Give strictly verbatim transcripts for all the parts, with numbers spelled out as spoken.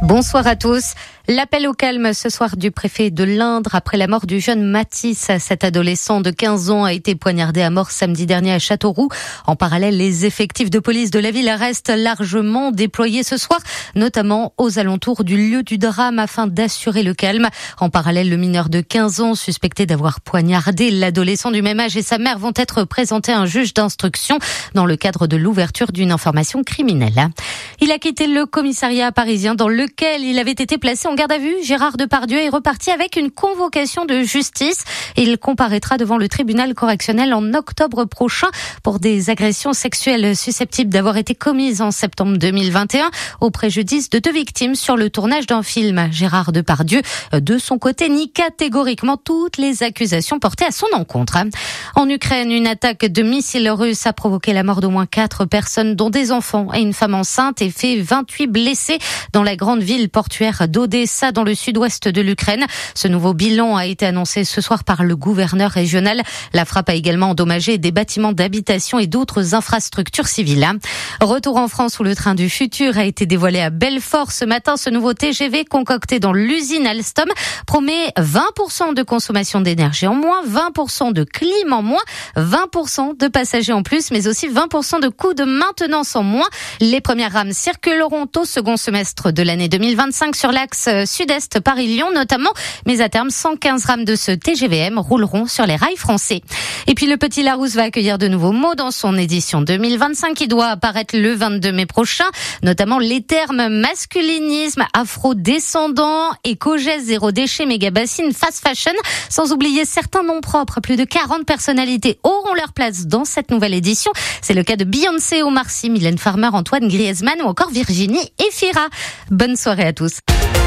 Bonsoir à tous. L'appel au calme ce soir du préfet de l'Indre après la mort du jeune Mathis. Cet adolescent de quinze ans a été poignardé à mort samedi dernier à Châteauroux. En parallèle, les effectifs de police de la ville restent largement déployés ce soir, notamment aux alentours du lieu du drame afin d'assurer le calme. En parallèle, le mineur de quinze ans suspecté d'avoir poignardé l'adolescent du même âge et sa mère vont être présentés à un juge d'instruction dans le cadre de l'ouverture d'une information criminelle. Il a quitté le commissariat parisien dans lequel il avait été placé en garde à vue. Gérard Depardieu est reparti avec une convocation de justice. Il comparaîtra devant le tribunal correctionnel en octobre prochain pour des agressions sexuelles susceptibles d'avoir été commises en septembre deux mille vingt et un au préjudice de deux victimes sur le tournage d'un film. Gérard Depardieu, de son côté, nie catégoriquement toutes les accusations portées à son encontre. En Ukraine, une attaque de missiles russes a provoqué la mort d'au moins quatre personnes, dont des enfants et une femme enceinte, et fait vingt-huit blessés dans la grande ville portuaire d'Odessa, dans le sud-ouest de l'Ukraine. Ce nouveau bilan a été annoncé ce soir par le gouverneur régional. La frappe a également endommagé des bâtiments d'habitation et d'autres infrastructures civiles. Retour en France où le train du futur a été dévoilé à Belfort ce matin. Ce nouveau T G V concocté dans l'usine Alstom promet vingt pour cent de consommation d'énergie en moins, vingt pour cent de clim en moins, vingt pour cent de passagers en plus, mais aussi vingt pour cent de coûts de maintenance en moins. Les premières rames circuleront au second semestre de l'année deux mille vingt-cinq sur l'axe sud-est Paris-Lyon notamment, mais à terme, cent quinze rames de ce T G V M rouleront sur les rails français. Et puis le Petit Larousse va accueillir de nouveaux mots dans son édition deux mille vingt-cinq qui doit apparaître le vingt-deux mai prochain, notamment les termes masculinisme, afro-descendant, éco-geste, zéro déchet, méga bassine, fast fashion, sans oublier certains noms propres. Plus de quarante personnalités auront leur place dans cette nouvelle édition. C'est le cas de Beyoncé, Omar Sy, Mylène Farmer, Antoine Griezmann ou encore Virginie Efira. Bonne soirée à tous.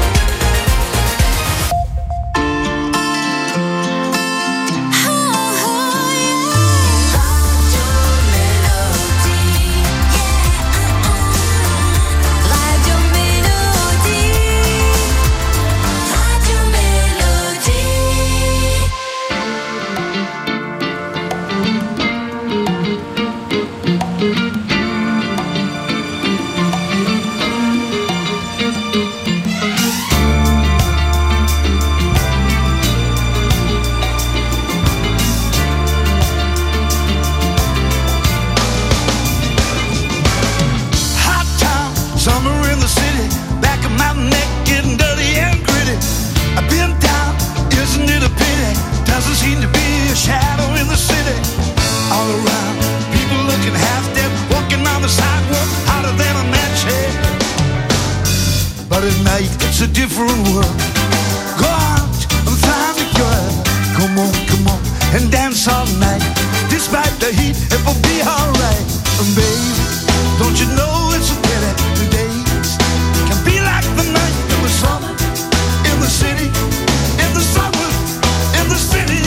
But at night it's a different world. Go out and find a girl. Come on, come on, and dance all night. Despite the heat, it will be alright. And baby, don't you know it's a pity the days can be like the night in the summer, in the city, in the summer, in the city.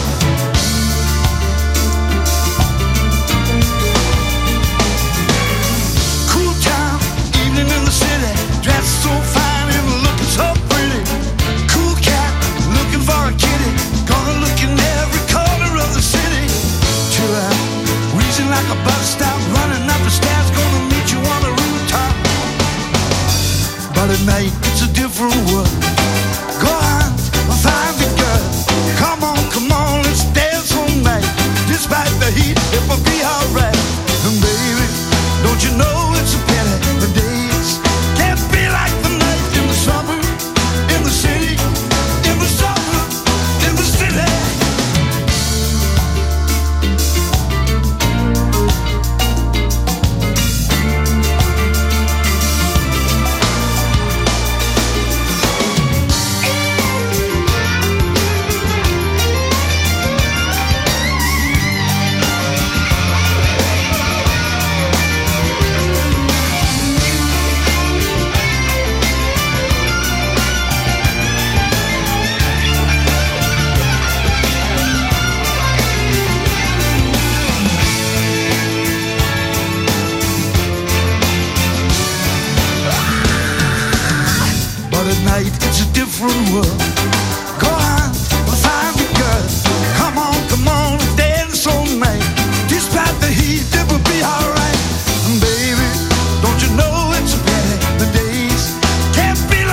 Cool town, evening in the city, dressed so fine. Like a bus stop, running up the stairs, gonna meet you on the rooftop. But at night it's a different world. Go out and find the girl. Come on, come on, let's dance all night. Despite the heat, it will be alright. And baby, don't you know it's a pity the days can't be like the night in the summer, in the city, in the summer, in the city. It's a different world. Go out and find the girl. Come on, come on, dance all night. Despite the heat, it will be alright. And baby, don't you know it's a pity the days can't be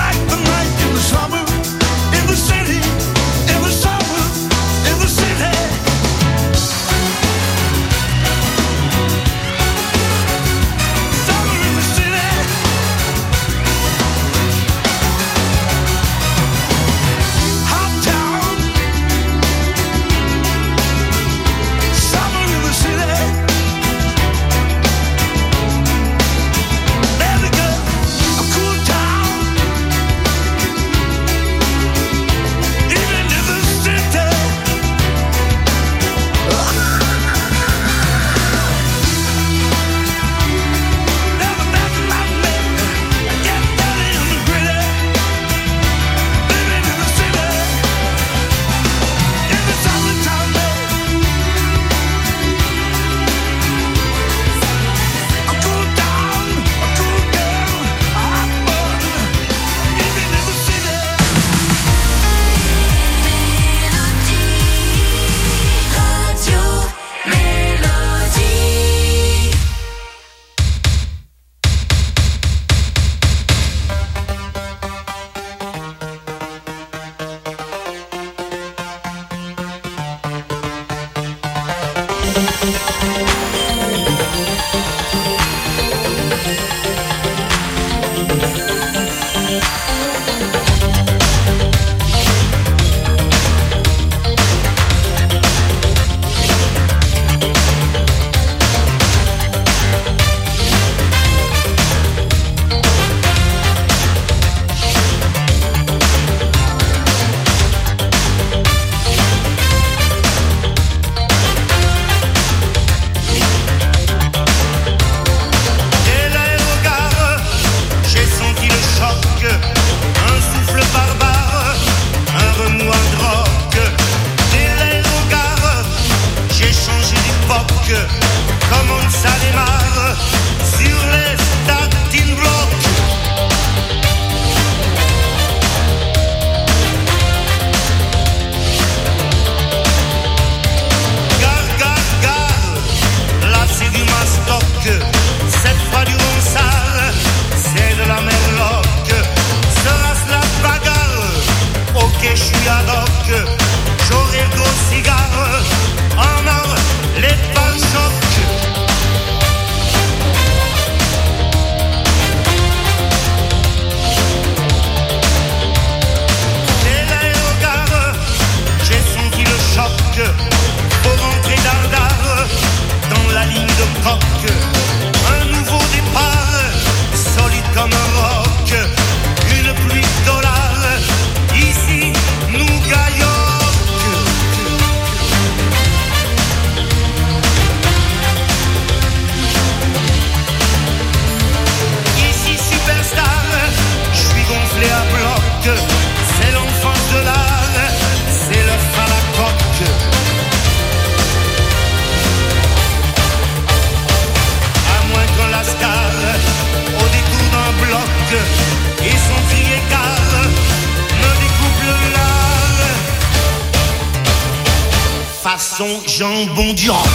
façon jambon du rock.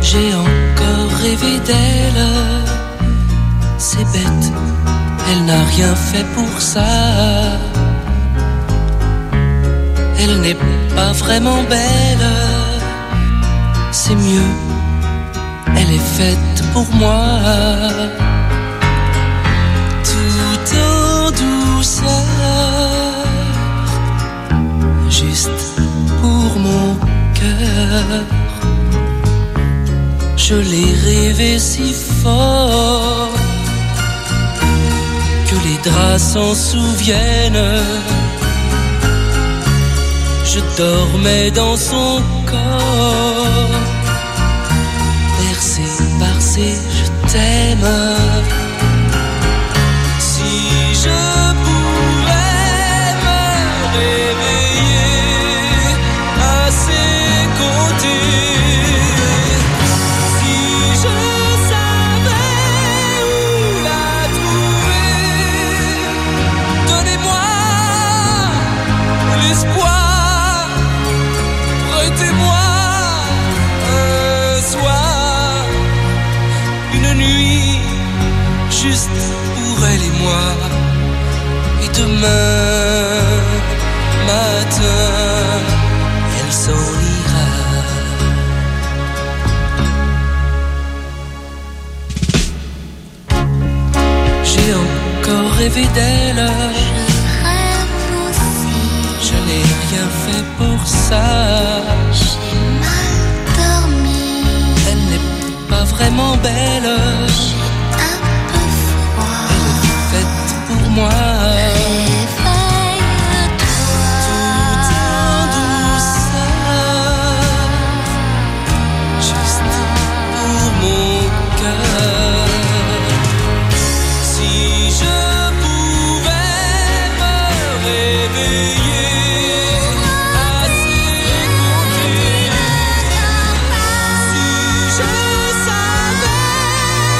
J'ai encore rêvé d'elle. C'est bête, elle n'a rien fait pour ça. Elle n'est pas vraiment belle. C'est mieux, elle est faite pour moi. Tout en douceur, juste pour mon cœur. Je l'ai rêvé si fort que les draps s'en souviennent. Je dormais dans son corps, bercé par ses je t'aime. Si je pouvais me réveiller à ses côtés, juste pour elle et moi. Et demain matin, elle s'en ira. J'ai encore rêvé d'elle. Je n'ai rien fait pour ça. J'ai mal dormi. Elle n'est pas vraiment belle. Moi, réveille-toi. Tout en douceur, juste pour mon cœur. Si je pouvais me réveiller à ses côtés, si je savais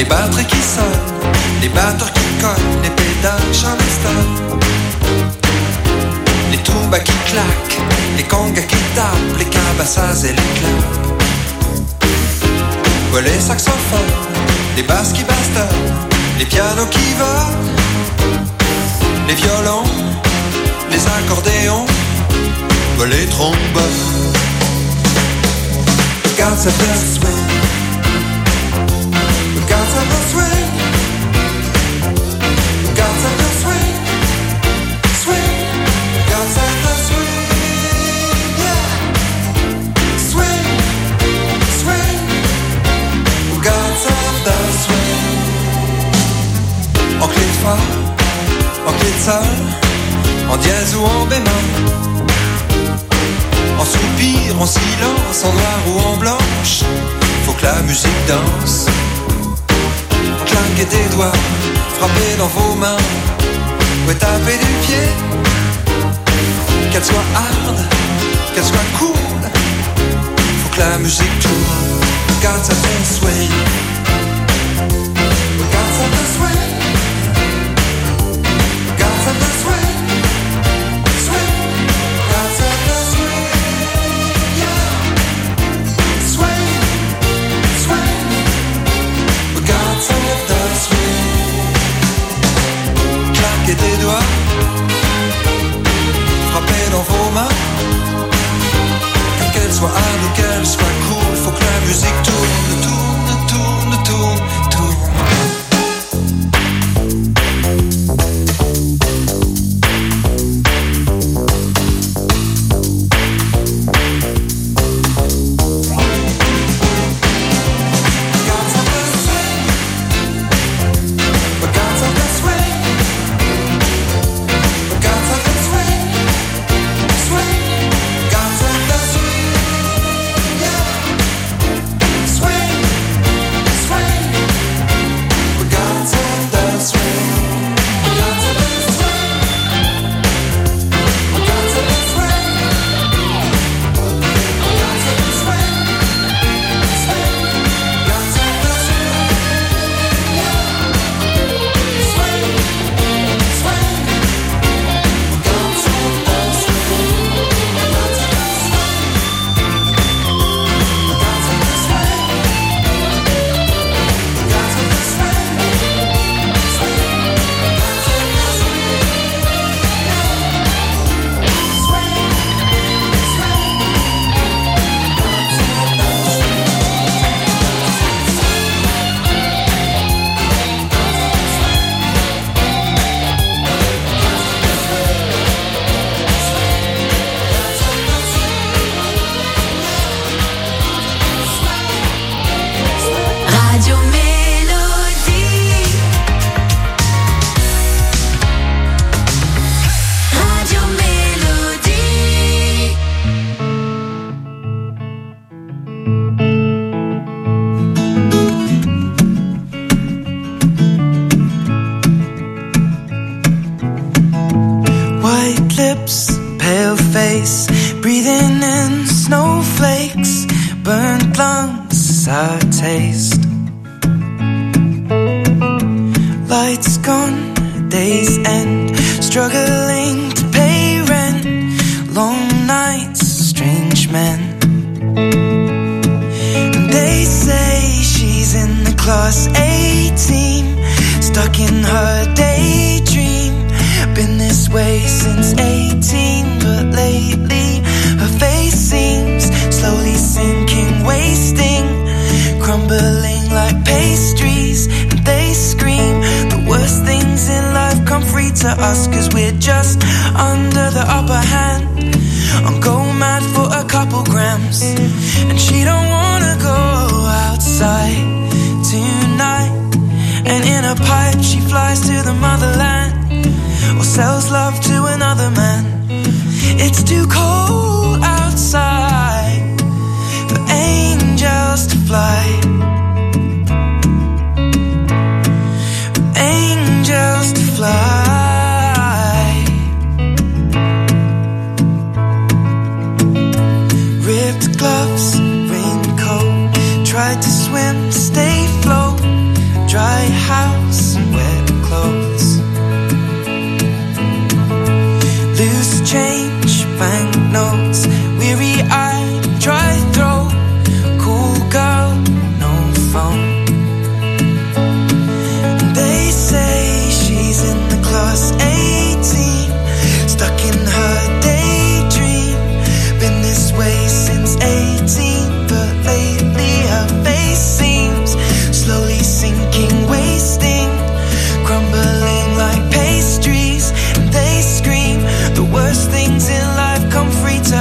les batteries qui sonnent, les batteurs qui cognent, les pédales charleston, les tumbas qui claquent, les congas qui tapent, les cabassas et les claps. Ouais, les saxophones, les basses qui bastonnent, les pianos qui volent, les violons, les accordéons, ouais, les trombones. Regarde ça fait swing, regarde ça fait swing, regarde ça fait swing, swing, regarde ça fait swing, yeah, swing, swing, regarde ça fait swing. En clé de fa, en clé de sol, en dièse ou en bémol, en soupir, en silence, en noir ou en blanche, faut que la musique danse. Claquez des doigts, frappez dans vos mains, ouais, tapez du pied. Qu'elle soit hard, qu'elle soit cool, faut que la musique tourne. Regarde ça fait swing, regarde ça fait swing, regarde ça fait swing, swing, regarde ça fait swing, yeah, swing, swing, regarde ça fait swing. Claquez des doigts, frappez dans vos mains, que qu'elle soit hard ou qu'elle soit cool, faut que la musique tourne, tourne, tourne, tourne, tourne.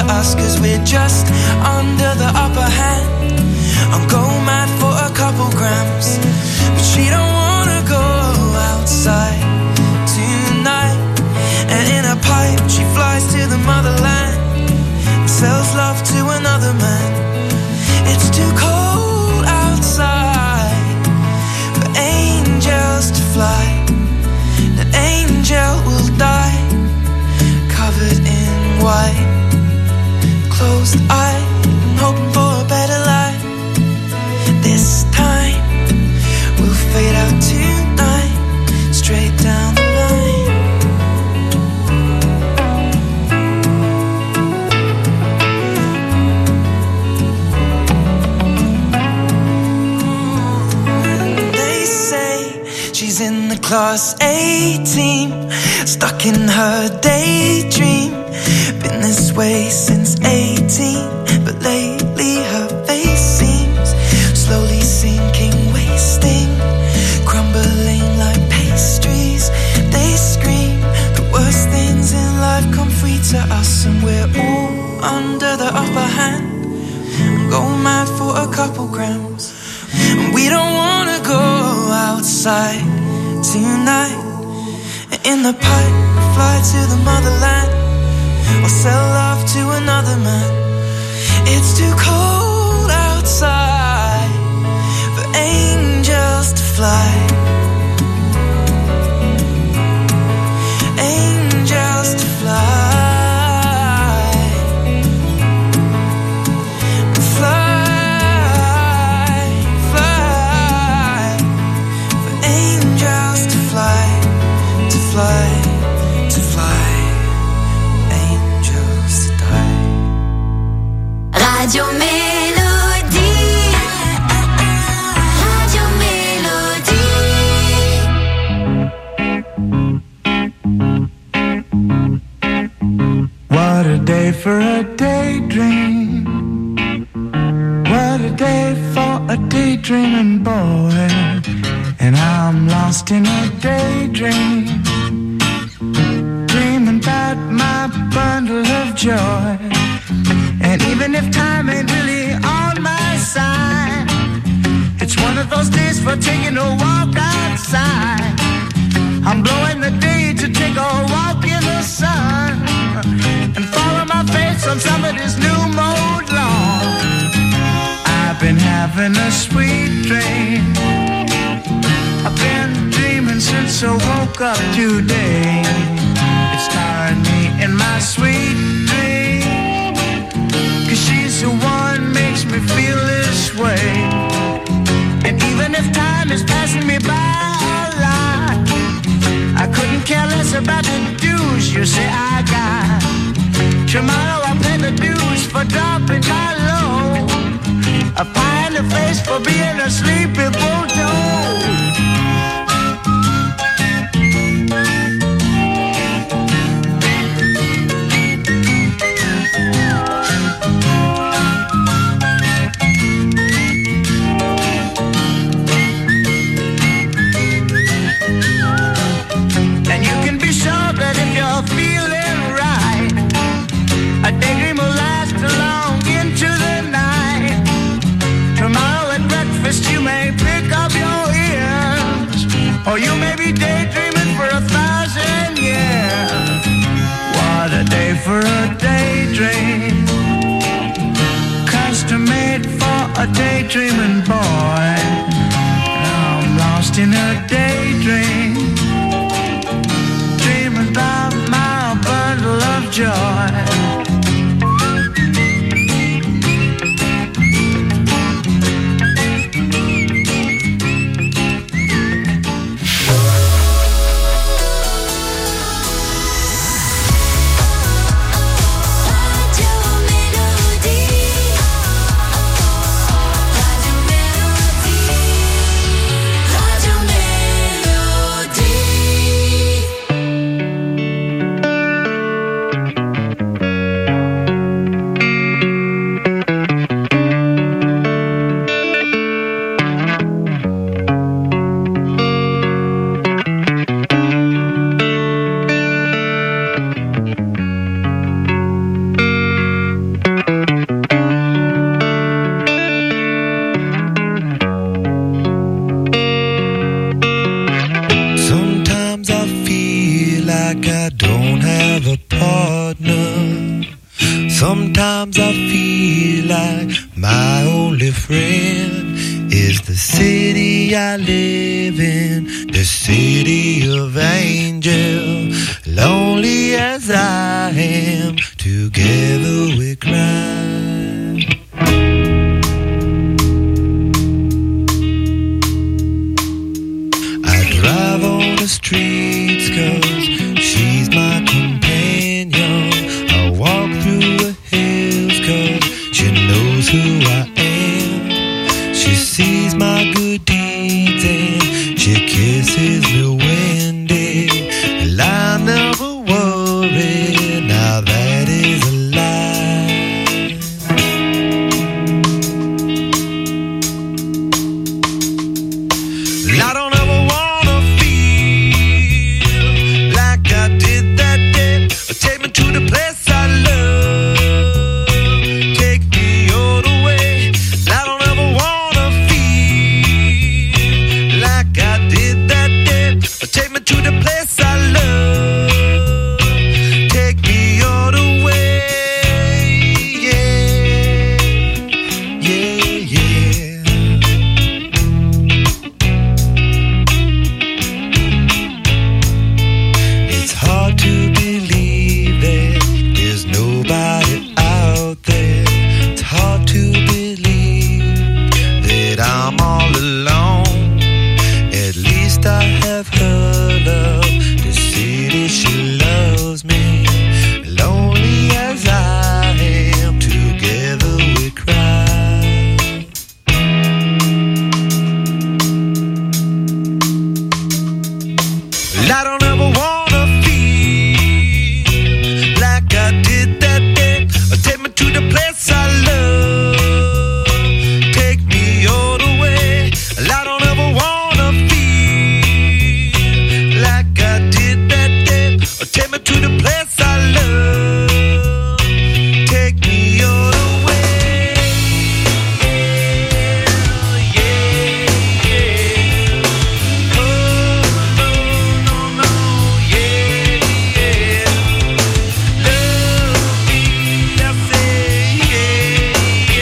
bother us, cause we're just under the upper hand. I'm going mad for a couple grams, but she don't wanna go outside tonight. And in a pipe she flies to the motherland and sells love to another man. It's too cold outside for angels to fly. An angel will die covered in white, closed eye, hoping for a better life. This time we'll fade out tonight, straight down the line. They say she's in the class A team, stuck in her daydream. Been this way since eighteen, but lately her face seems slowly sinking, wasting, crumbling like pastries. They scream the worst things in life come free to us, and we're all under the upper hand. I'm going mad for a couple grams, and we don't wanna go outside tonight. In the pipe, fly to the motherland, or sell love to another man. It's too cold outside for angels to fly. Angels to fly. Fly, fly. For angels to fly, to fly, to fly. Angels to die. Radio Mélodie, Radio Mélodie. What a day for a daydream. What a day for a daydreaming boy. And I'm lost in a daydream, dreaming about my bundle of joy. And even if time ain't really on my side, it's one of those days for taking a walk outside. I'm blowing the day to take a walk in the sun and follow my face on somebody's new mode lawn. I've been having a sweet dream. I've been dreaming since I woke up today. It's starring me in my sweet dream, 'cause she's the one makes me feel this way. And even if time is passing me by a lot, I couldn't care less about the dues you say I got. Tomorrow I'll pay the dues for dropping my load, a pie in the face for being a sleepy bulldog. A daydream will last along into the night. Tomorrow at breakfast you may pick up your ears, or you may be daydreaming for a thousand years. What a day for a daydream, custom made for a daydreaming boy. I'm lost in a daydream, dreaming about my bundle of joy. Radio Mélodie, Radio Mélodie. Sometimes I feel like my only friend is the city I live in, the city of angels. Lonely as I am, together we cry. I drive on the streets 'cause she's my companion. I walk through the hills 'cause she knows who I am. She sees my good deeds and she kisses me windy. And I never worry, now that is a lie. And I don't ever wanna feel like I did that day. Take me to the place I love, take me all the way. And I don't ever wanna feel like I did that day. Take me to the place I love, take me all the way. Yeah, yeah, yeah. It's hard to believe that there's nobody out there. It's hard to believe that I'm all alone. At least I have her love. The city, she loves me. Lonely as I am, together we cry. Well, I don't ever wanna feel like I did that day. Take me to the place I love, take me all the way. Well, I don't ever wanna feel like I did that day. Take me to the place I love, take me all the way. Yeah, yeah. Oh, no, no, no, yeah, yeah. Love me, I say, yeah,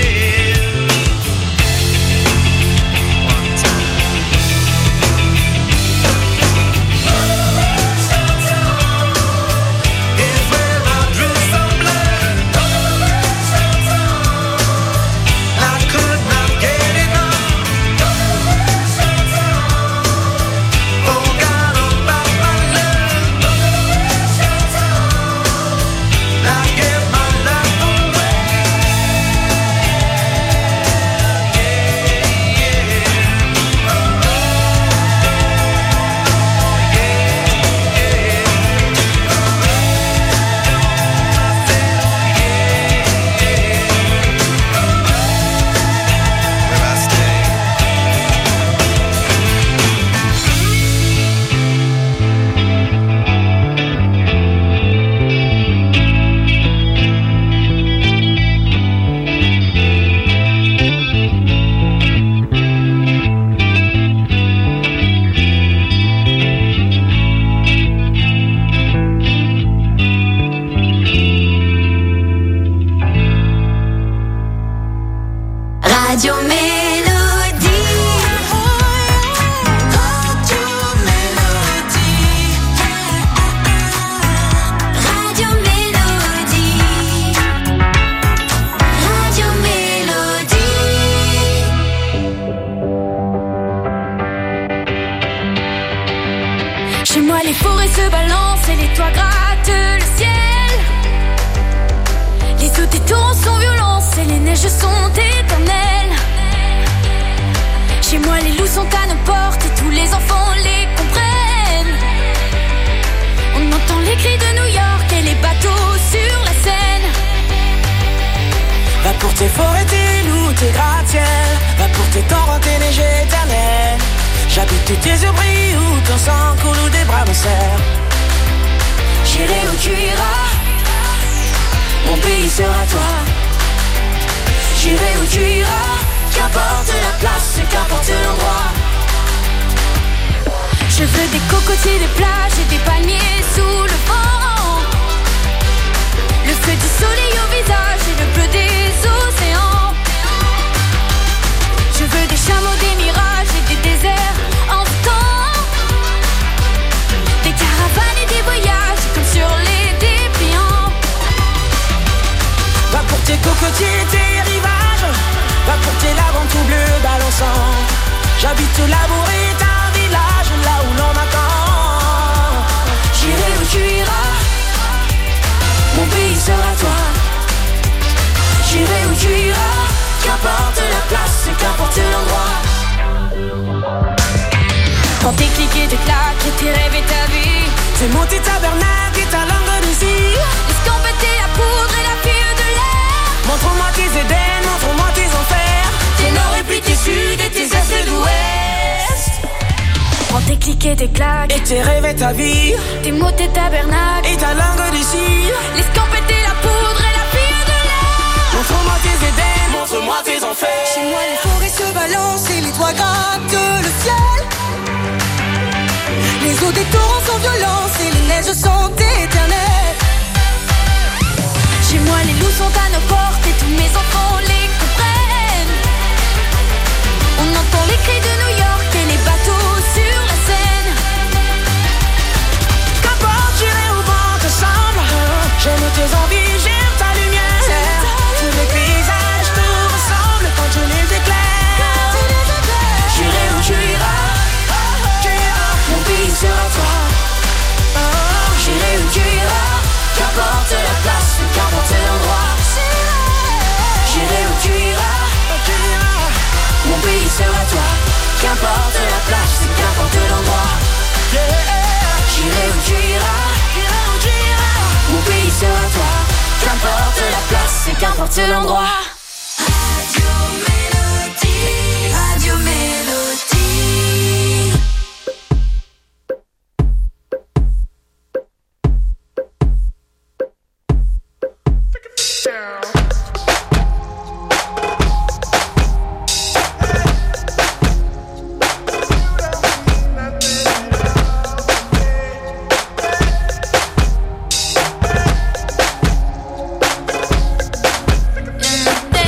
yeah. One time. It's where I drew some blood. I could not get enough. Forgot about my love. I gave my life away. Where I stay. Radio Mélodie. Radio Mélodie. Radio Mélodie. Radio Mélodie. Chez moi les forêts se balancent et les toits grattent le ciel. Les eaux des torrents sont violentes et les neiges sont éternelles. Chez moi les loups sont à nos portes et tous les enfants les comprennent. On entend les cris de New York et les bateaux sur la Seine. Va pour tes forêts, tes loups, tes gratte-ciel. Va pour tes torrents, tes neiges éternelles. J'habite tes yeux brillent où ton sang coule ou des bras me serrent. J'irai où tu iras, Mon pays sera toi. j'irai où tu iras. Qu'importe la place, qu'importe l'endroit. Je veux des cocotiers, des plages et des palmiers sous le vent. Le feu du soleil au visage et le bleu Cocotier, tes rivages, va porter la vente tout bleu balançant. J'habite la bourrée d'un village, là où l'on m'attend. J'irai où tu iras, mon pays sera toi. J'irai où tu iras, qu'importe la place et qu'importe l'endroit. Quand t'es cliqué, t'es claques et tes rêves et ta vie, c'est monter tabernacle et ta langue de cire. Escampéter la poudre et la fille de l'air. Montre-moi tes Éden, montre-moi tes enfers, tes nord et puis tes sud et tes est et d'ouest. Quand t'es cliqué, t'es claques et tes rêves et ta vie, tes mots, tes tabernacles et ta langue de cire. L'escampéter la poudre et la fille de l'air. Montre-moi tes Éden, montre-moi tes enfers. Chez moi les forêts se balancent et les toits grattent le ciel. Les eaux des torrents sont violentes et les neiges sont éternelles. Chez moi les loups sont à nos portes et tous mes enfants les comprennent. On entend les cris de New York et les bateaux sur la Seine. Qu'importe, j'irai où vent te semble. J'aime tes envies, j'aime ta lumière. Tous les paysages te ressemblent quand je les éclaire. J'irai où tu iras, mon pays sera toi. J'irai où tu iras, qu'importe la place, qu'importe l'endroit. J'irai où tu iras, mon pays sera toi. Qu'importe la place, qu'importe l'endroit. J'irai où tu iras, mon pays sera toi. Qu'importe la place, qu'importe l'endroit. Radio Mélodie, Radio Mélodie. They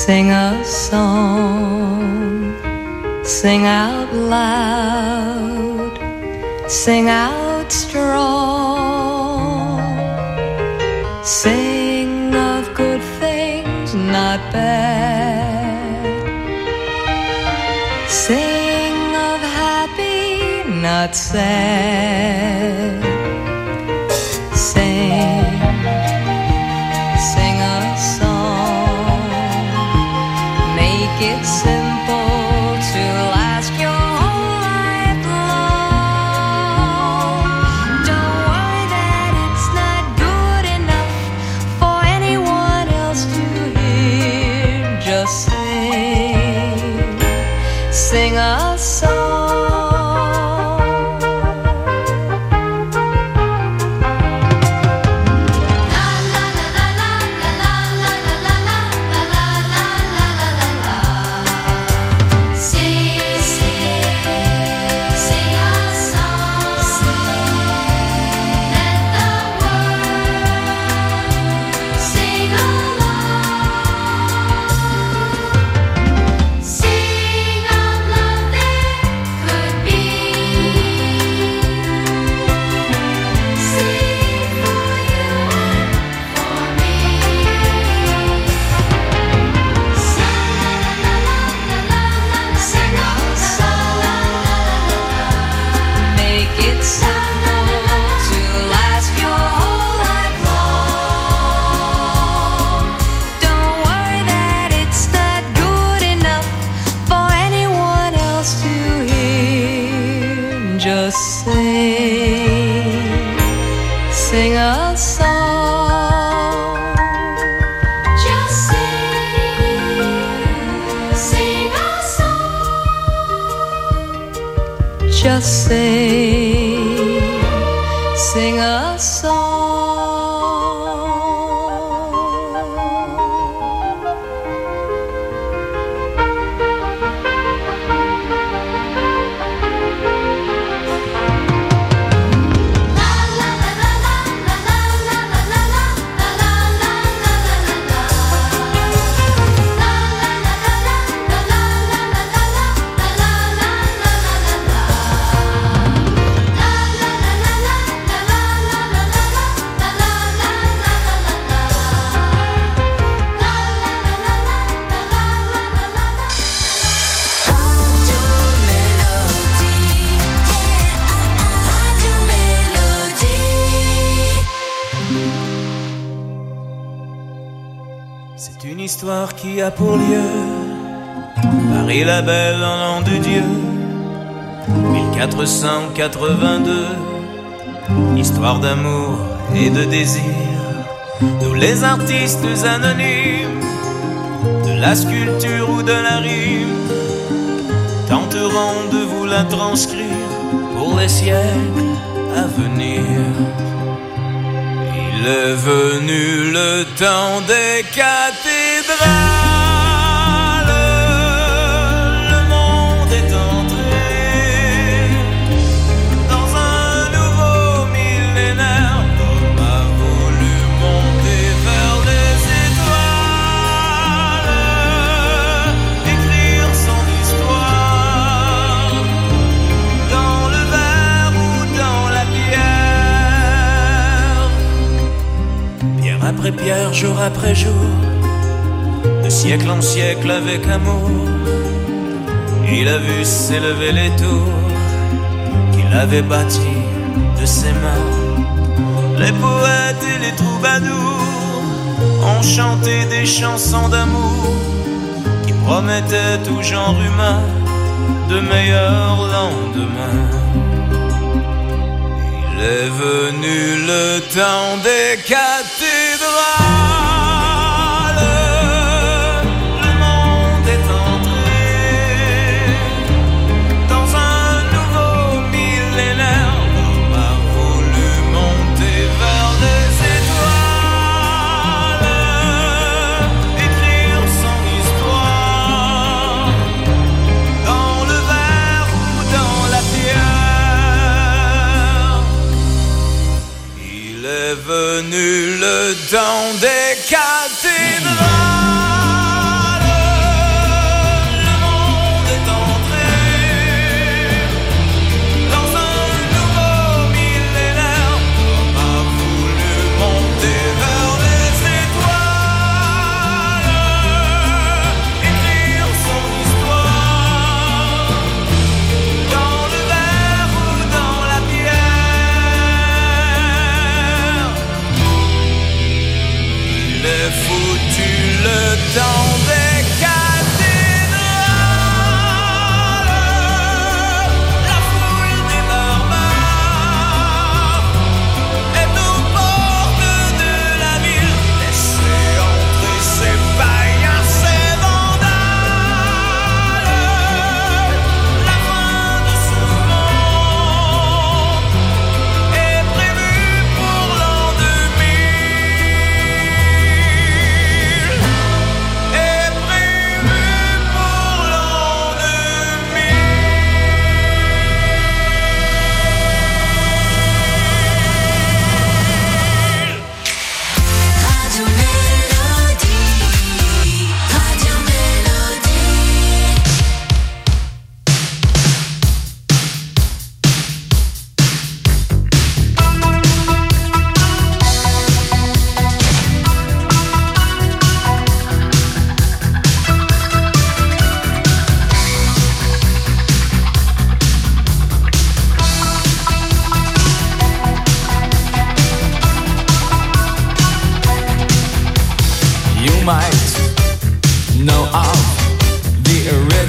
Sing a song, sing out loud, sing out strong, sing of good things, not bad, sing of happy, not sad, sing. It's simple to last your whole life long. Don't worry that it's not good enough for anyone else to hear. Just sing, sing a song. Just sing, sing a song. Histoire qui a pour lieu Paris la belle en l'an de Dieu mille quatre cent quatre-vingt-deux. Histoire d'amour et de désir. Nous les artistes anonymes de la sculpture ou de la rime tenterons de vous la transcrire pour les siècles à venir. Il est venu le temps des cathédrales, le monde est entré dans un nouveau millénaire. L'homme a voulu monter vers les étoiles, écrire son histoire dans le verre ou dans la pierre. Pierre après pierre, jour après jour, de siècle en siècle avec amour, il a vu s'élever les tours qu'il avait bâties de ses mains. Les poètes et les troubadours ont chanté des chansons d'amour qui promettaient tout genre humain de meilleurs lendemains. Il est venu le temps des cathédrales, le monde est entré dans un nouveau millénaire. L'homme a voulu monter vers les étoiles, écrire son histoire dans le verre ou dans la pierre. Il est venu le temps des cathédrales.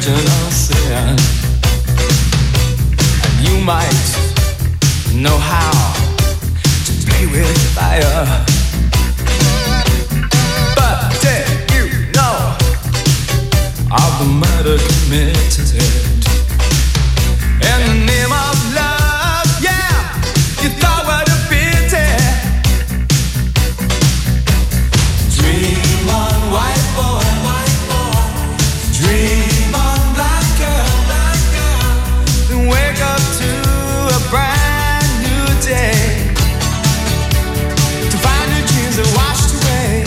original sin. And you might know how to play with fire, but did you know of the murder committed in the name of love? Yeah, you thought what a pity. Dream on, white boy, white boy. Dream on, black girl, black girl. Then wake up to a brand new day, to find your dreams are washed away.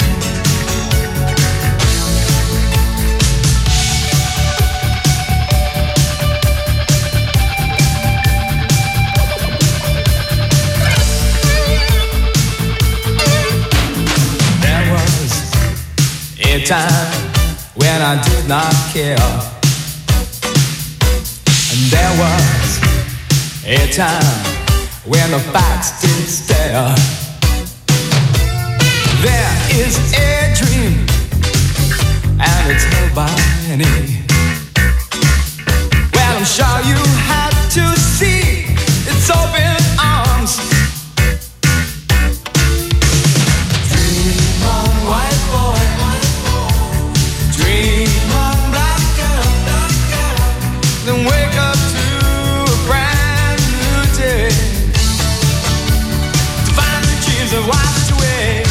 A time when I did not care, and there was a time when the facts did stare. There is a dream, and it's held by many. Well, I'm sure you had to see its open arms. Dream on, white boy. Dream on, black girl, black girl. Then wake up to a brand new day, to find the dreams that washed away.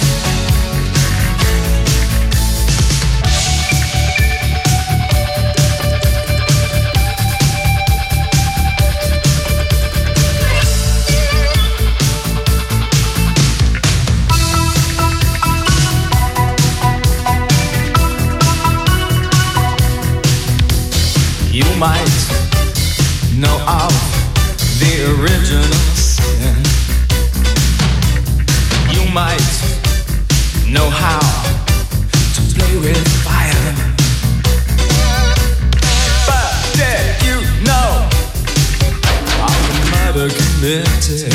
You might know of the original sin. You might know how to play with fire, but did you know of the murder committed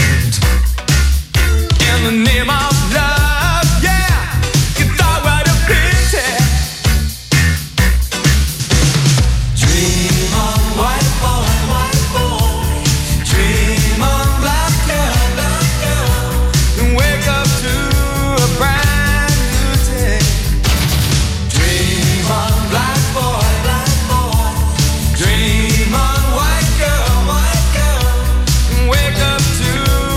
in the name of love? Yeah, you thought what a pity. Dream on, white boy, white boy. Dream on, black girl, black girl. Then wake up to a brand new day. Dream on, black boy, black boy. Dream on, white girl, white girl. Then wake up to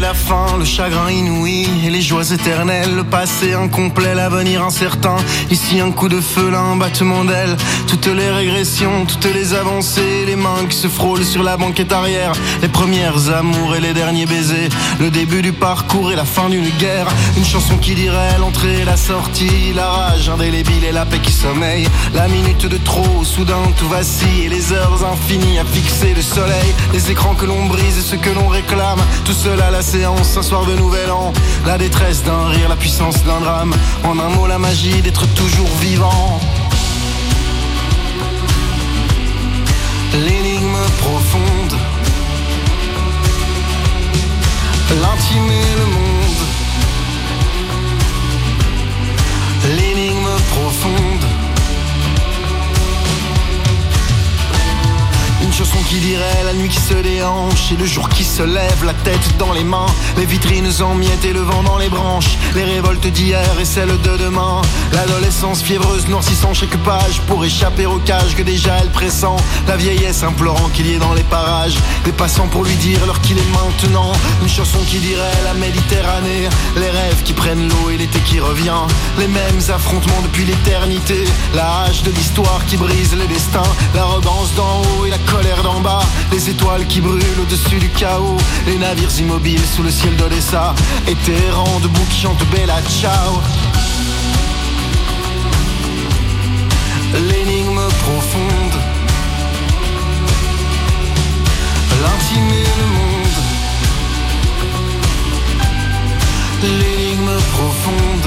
la fin, le chagrin inouï et les joies éternelles, le passé incomplet, l'avenir incertain. Ici un coup de feu, là un battement d'aile. Toutes les régressions, toutes les avancées, les mains qui se frôlent sur la banquette arrière, les premières amours et les derniers baisers, le début du parcours et la fin d'une guerre. Une chanson qui dirait l'entrée et la sortie, la rage indélébile et la paix qui sommeille. La minute de trop, soudain tout vacille, et les heures infinies à fixer le soleil. Les écrans que l'on brise et ce que l'on réclame, tout seul à la séance, un soir de nouvel an. La détresse d'un rire, la puissance d'un drame. En un mot, la magie d'être toujours vivant. L'énigme profonde, l'intime et le monde. L'énigme profonde. Une chanson qui dirait la nuit qui se déhanche et le jour qui se lève, la tête dans les mains, les vitrines en miettes et le vent dans les branches, les révoltes d'hier et celles de demain, l'adolescence fiévreuse noircissant chaque page pour échapper au cage que déjà elle pressent, la vieillesse implorant qu'il y ait dans les parages des passants pour lui dire l'heure qu'il est maintenant. Une chanson qui dirait la Méditerranée, les rêves qui prennent l'eau et l'été qui revient, les mêmes affrontements depuis l'éternité, la hache de l'histoire qui brise les destins, l'arrogance d'en haut et la colère d'en bas, les étoiles qui brûlent au-dessus du chaos, les navires immobiles sous le ciel d'Odessa, et tes errants debout qui chantent Bella Ciao. L'énigme profonde, l'intime et le monde. L'énigme profonde.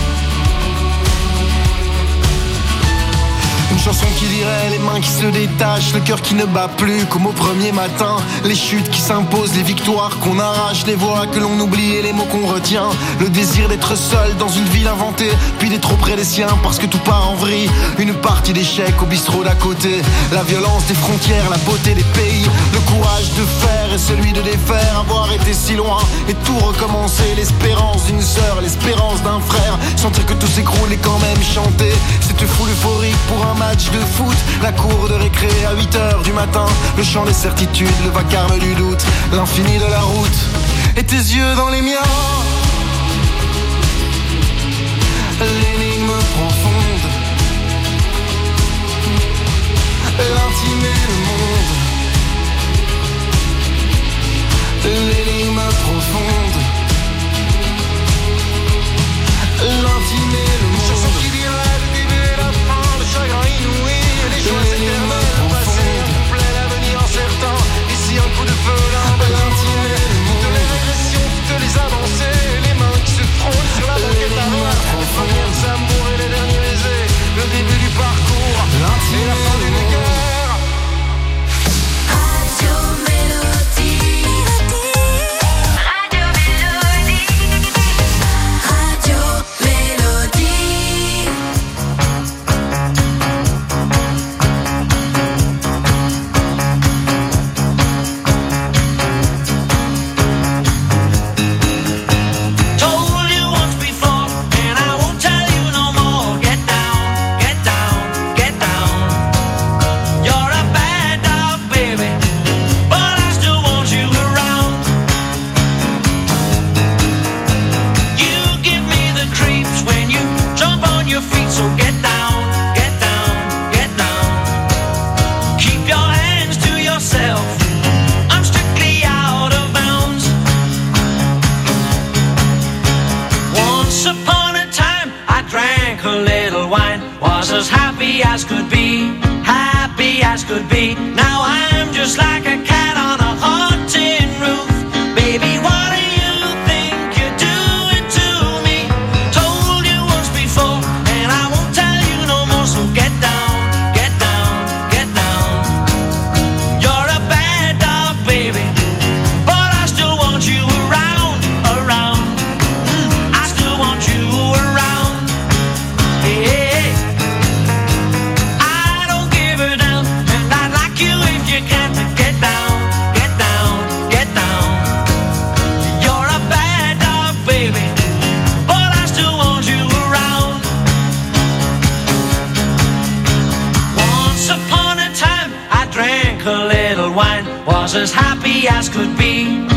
Une chanson qui dirait les mains qui se détachent, le cœur qui ne bat plus comme au premier matin, les chutes qui s'imposent, les victoires qu'on arrache, les voix que l'on oublie et les mots qu'on retient, le désir d'être seul dans une ville inventée, puis d'être auprès des siens parce que tout part en vrille, une partie d'échecs au bistrot d'à côté, la violence des frontières, la beauté des pays, le courage de faire et celui de défaire, avoir été si loin et tout recommencer, l'espérance d'une sœur, l'espérance d'un frère, sentir que tout s'écroule et quand même chanter, cette foule euphorique pour un match de foot, la cour de récré à huit heures du matin, le chant des certitudes, le vacarme du doute, l'infini de la route, et tes yeux dans les miens. L'énigme profonde, l'intime et le monde. L'énigme profonde, l'intime et le monde. Chanson qui dirait le début et la fin, le chagrin inouï et les joies éternelles, le passé incomplet, l'avenir incertain. Ici un coup de feu, là un l'intime et le monde. Toutes les régressions, toutes les avancées, les mains qui se frôlent sur la banquette arrière, les premières amours et les derniers baisers, le début du parcours et la fin d'une guerre. As happy as could be, happy as could be. Now I'm just like a cat on a haunted roof. Baby, what do you think you're doing to me? Told you once before, and I won't tell you no more. So get down, get down, get down. You're a bad dog, baby, but I still want you around, around. Mm, I still want you around. Hey. Was as happy as could be.